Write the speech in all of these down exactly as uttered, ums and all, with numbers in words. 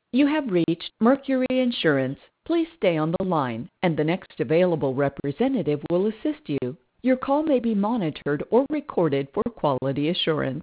You have reached Mercury Insurance. Please stay on the line, and the next available representative will assist you. Your call may be monitored or recorded for quality assurance.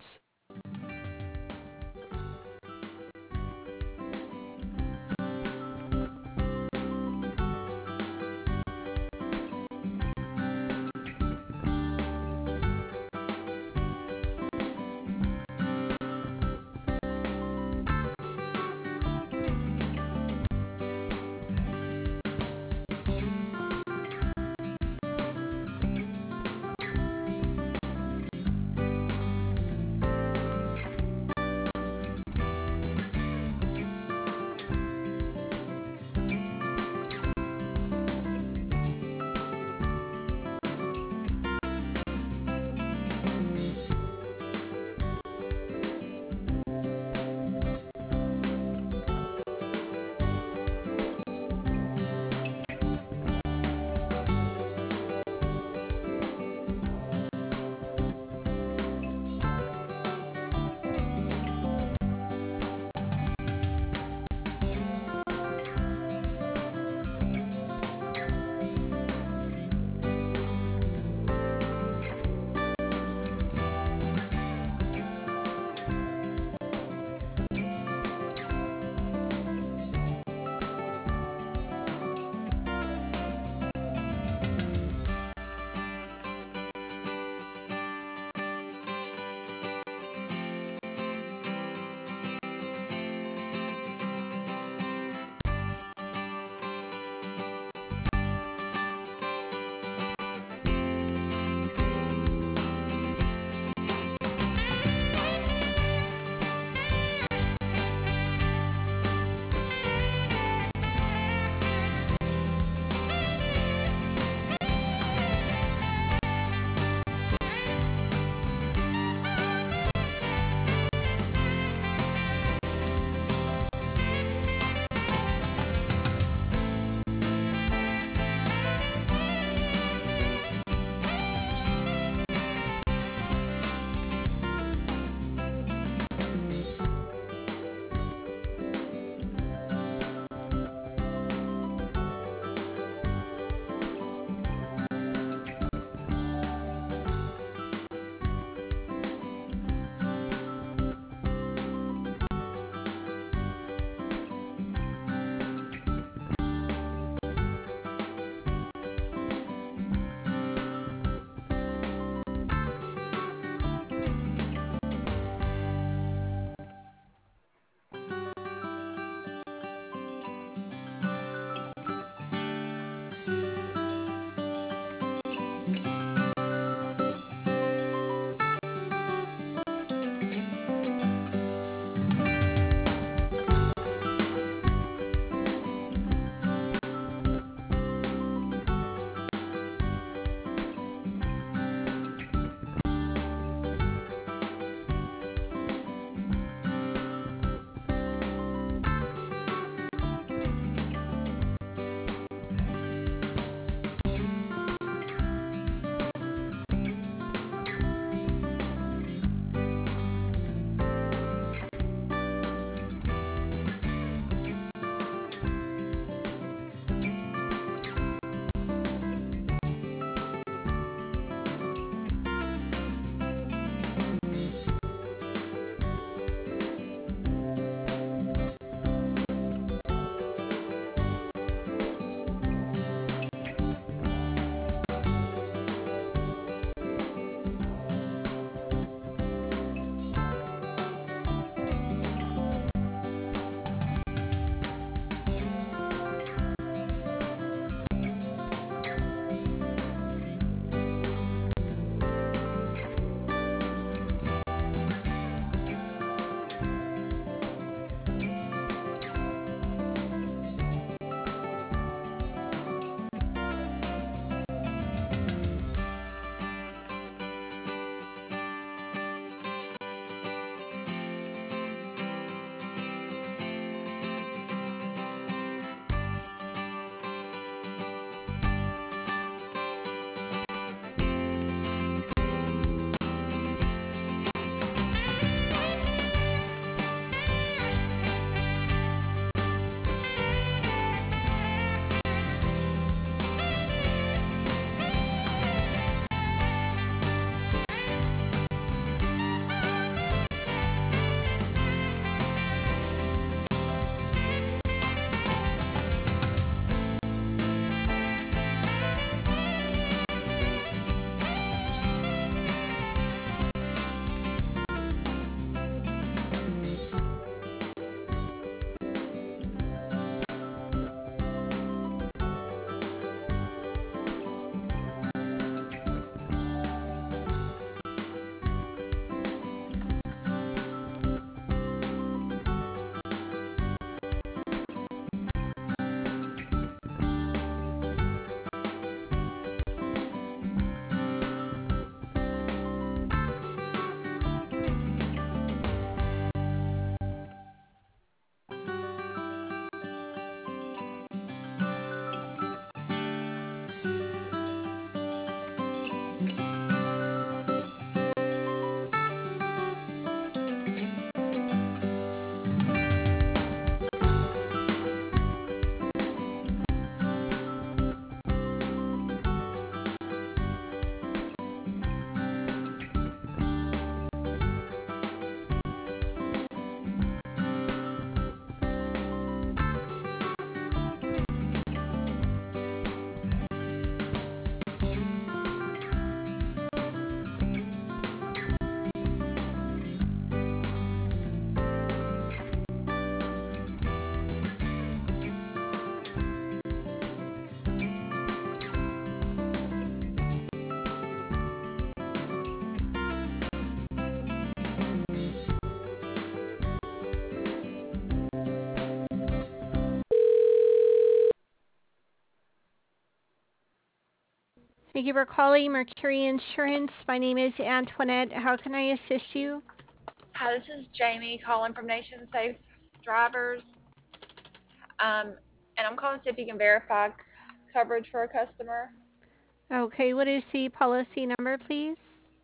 Thank you for calling Mercury Insurance. My name is Antoinette. How can I assist you? Hi, this is Jamie calling from Nation Safe Drivers. Um, and I'm calling to see if you can verify c- coverage for a customer. Okay, what is the policy number, please?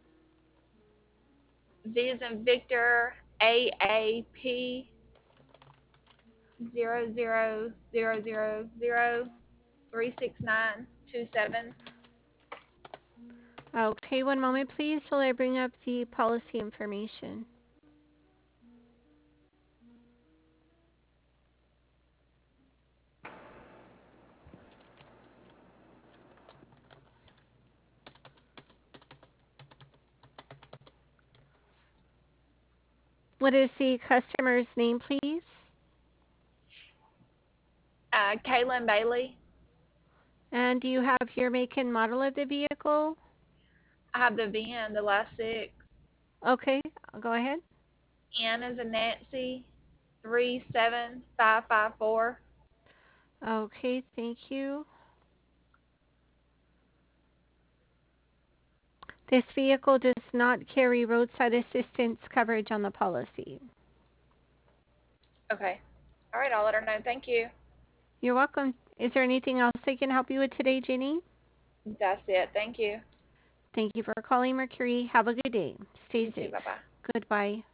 V as in Victor, A A P zero zero zero zero zero three six nine two seven. Okay, one moment, please, while I bring up the policy information. What is the customer's name, please? Uh, Kaylin Bailey. And do you have your make and model of the vehicle? I have the V I N, the last six. Okay, go ahead. N as in Nancy, three seven five five four. Okay, thank you. This vehicle does not carry roadside assistance coverage on the policy. Okay. All right, I'll let her know. Thank you. You're welcome. Is there anything else I can help you with today, Jenny? That's it. Thank you. Thank you for calling Mercury. Have a good day. Stay You too. safe. Bye bye. Goodbye.